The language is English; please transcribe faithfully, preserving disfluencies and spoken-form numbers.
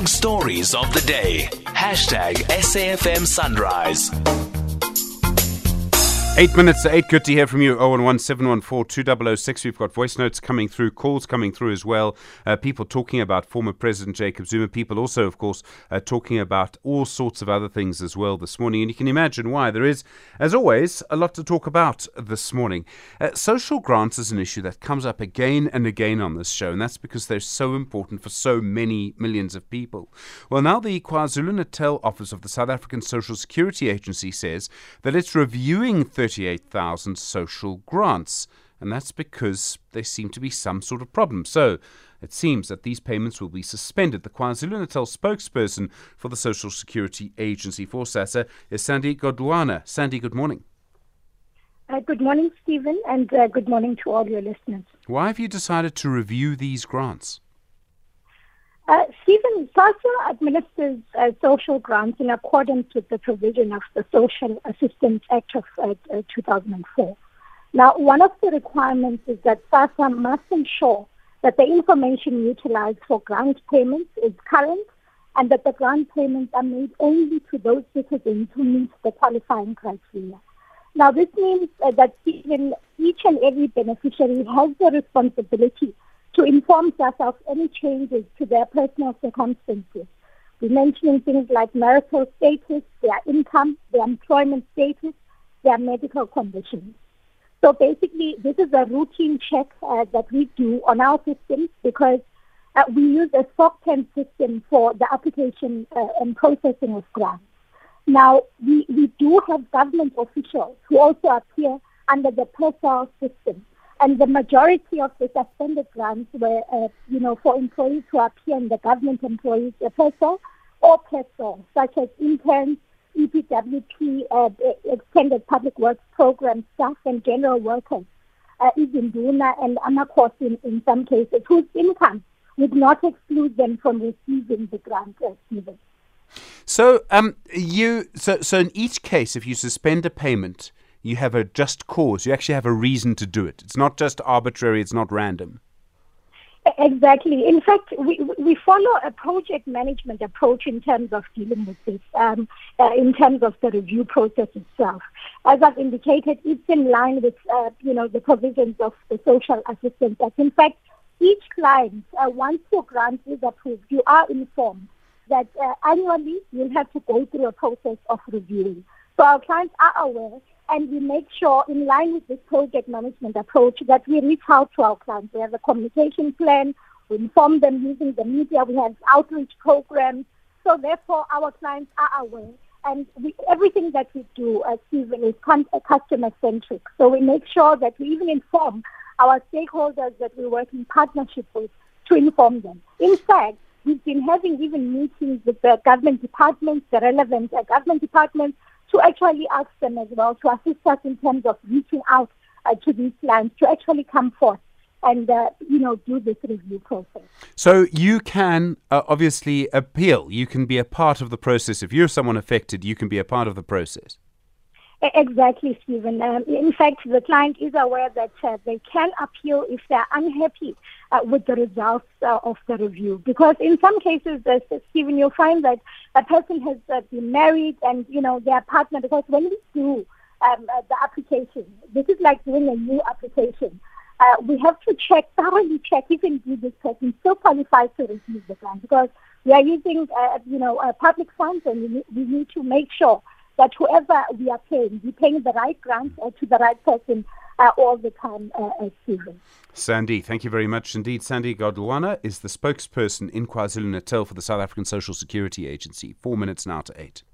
Big stories of the day. Hashtag S A F M Sunrise. Eight minutes to eight. Good to hear from you. oh one one, seven one four, two zero zero six. We've got voice notes coming through, calls coming through as well. Uh, people talking about former President Jacob Zuma. People also, of course, uh, talking about all sorts of other things as well this morning. And you can imagine why. There is, as always, a lot to talk about this morning. Uh, social grants is an issue that comes up again and again on this show, and that's because they're so important for so many millions of people. Well, now the KwaZulu-Natal office of the South African Social Security Agency says that it's reviewing thirty-eight thousand social grants, and that's because there seem to be some sort of problem. So it seems that these payments will be suspended. The KwaZulu-Natal spokesperson for the Social Security Agency for SASSA is Sandy Godwana. Sandy, good morning. Uh, good morning, Stephen, and uh, good morning to all your listeners. Why have you decided to review these grants? Uh, Stephen, SASSA administers uh, social grants in accordance with the provision of the Social Assistance Act of uh, uh, two thousand four. Now, one of the requirements is that SASSA must ensure that the information utilized for grant payments is current and that the grant payments are made only to those citizens who meet the qualifying criteria. Now, this means uh, that Stephen, each and every beneficiary has the responsibility to inform SASSA of any changes to their personal circumstances. We're mentioning things like marital status, their income, their employment status, their medical conditions. So basically, this is a routine check uh, that we do on our systems because uh, we use a S O C ten system for the application uh, and processing of grants. Now, we, we do have government officials who also appear under the PERSAL system. And the majority of the suspended grants were, uh, you know, for employees who appear in the government employees uh, PERSAL or PERSAL, such as interns, E P W P, uh, extended public works program staff, and general workers, uh, Izinduna and Amakos in, in some cases, whose income would not exclude them from receiving the grant, uh, Stephen. So, um, you, so, so in each case, if you suspend a payment, you have a just cause. You actually have a reason to do it. It's not just arbitrary. It's not random. Exactly. In fact, we we follow a project management approach in terms of dealing with this, um, uh, in terms of the review process itself. As I've indicated, it's in line with, uh, you know, the provisions of the Social Assistance Act. In fact, each client, uh, once your grant is approved, you are informed that uh, annually you'll have to go through a process of reviewing. So our clients are aware. And we make sure, in line with this project management approach, that we reach out to our clients. We have a communication plan. We inform them using the media. We have outreach programs. So therefore, our clients are aware. And we, everything that we do, uh, Stephen, is con- customer-centric. So we make sure that we even inform our stakeholders that we work in partnership with to inform them. In fact, we've been having even meetings with the government departments, the relevant uh, government departments, to actually ask them as well to assist us in terms of reaching out uh, to these clients to actually come forth and, uh, you know, do this review process. So you can uh, obviously appeal. You can be a part of the process. If you're someone affected, you can be a part of the process. Exactly, Stephen. Um, in fact, the client is aware that uh, they can appeal if they're unhappy uh, with the results uh, of the review. Because in some cases, uh, Stephen, you'll find that a person has uh, been married and, you know, their partner, because when we do um, uh, the application, this is like doing a new application. Uh, we have to check, thoroughly check if indeed this person still qualifies to receive the grant. Because we are using, uh, you know, uh, public funds, and we, we need to make sure that whoever we are paying, we're paying the right grant uh, to the right person uh, all the time, uh, uh, Stephen. Sandy, thank you very much indeed. Sandy Godwana is the spokesperson in KwaZulu-Natal for the South African Social Security Agency. Four minutes now to eight.